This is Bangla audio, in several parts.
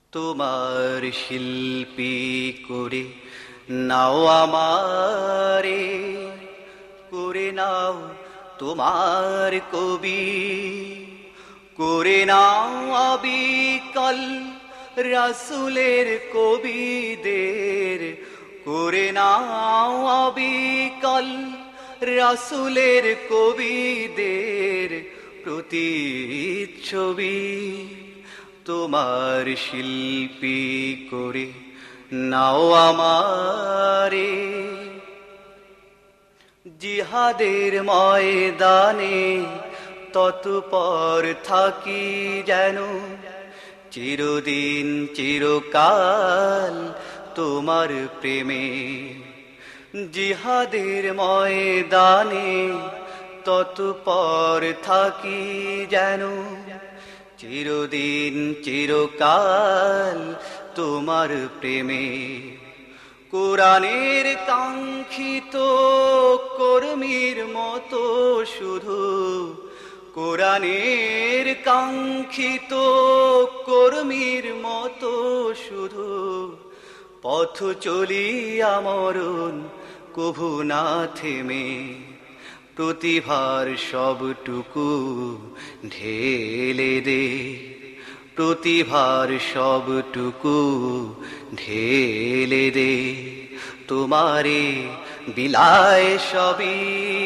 তোমার শিল্পী করে নাও আমারে, করে নাও তোমার কবি, করে নাও অবিকল রাসূলের কবিদের, করে নাও অবিকল রাসূলের কবিদের প্রতিচ্ছবি। তোমার শিল্পী করে নাও আমারে। জিহাদের ময়দানে তৎপর থাকি যেন, চিরদিন চিরকাল তোমার প্রেমে। জিহাদের ময়দানে তৎপর থাকি যেন, চিরদিন চিরকাল তোমার প্রেমে। কোরআনের কাঙ্ক্ষিত কর্মীর মতো শুধু, কোরআনের কাঙ্ক্ষিত কর্মীর মতো শুধু পথ চলি আমরণ কভু না থেমে। প্রতিভার সবটুকু ঢেলে দে, প্রতিভার সবটুকু ঢেলে দে। তোমারে বিলায় সবই,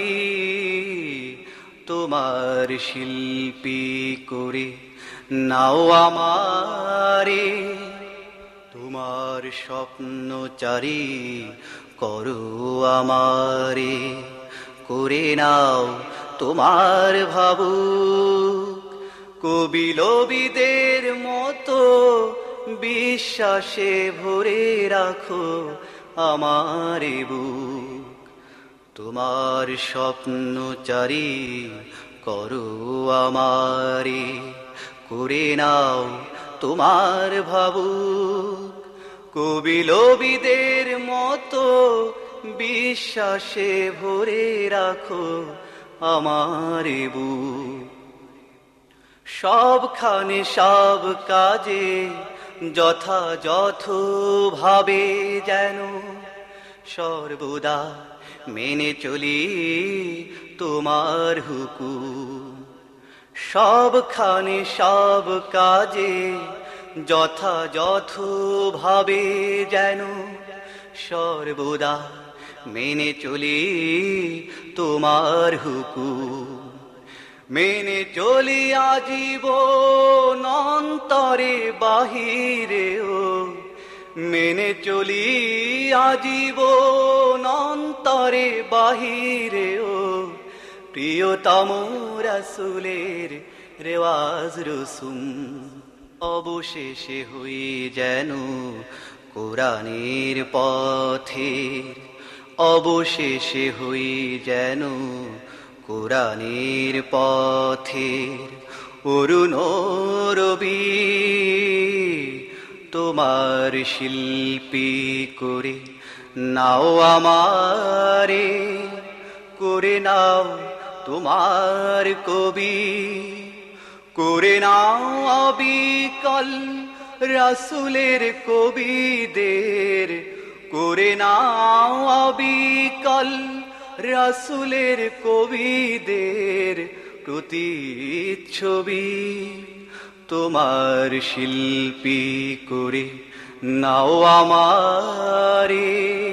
তোমার শিল্পী করে নাও আমারে। তোমার স্বপ্নচারী করো আমারে, করে নাও তোমার ভাবুক। কবি লবিদের মতো বিশ্বাসে ভরে রাখো আমারে বুক। তোমার স্বপ্নচারী করো আমারে, করে নাও তোমার ভাবুক। কবি লবিদের মতো বিশ্বাসে ভরে রাখো আমারে বুক। সবখানে সব কাজে যথাযথ ভাবে যেন সর্বদা মেনে চলি তোমার হুকুম। সবখানে সব কাজে যথাযথ ভাবে যেন সর্বদা মেনে চলি তোমার হুকুম। মেনে চলি আজীবন অন্তরে বাহিরেও, মেনে চলি আজীবন অন্তরে বাহিরেও প্রিয়তম রাসূলের রেওয়াজ রসুম। অবশেষে হই যেন কোরআনের পথের, অবশেষে হই যেন কোরআনের পথের অরুণ রবি। তোমার শিল্পী করে নাও আমারে, করে নাও তোমার কবি, করে নাও অবিকল রাসূলের কবিদের, করে নাও অবিকল রাসূলের কবিদের প্রতিচ্ছবি। তোমার শিল্পী করে নাও আমারে।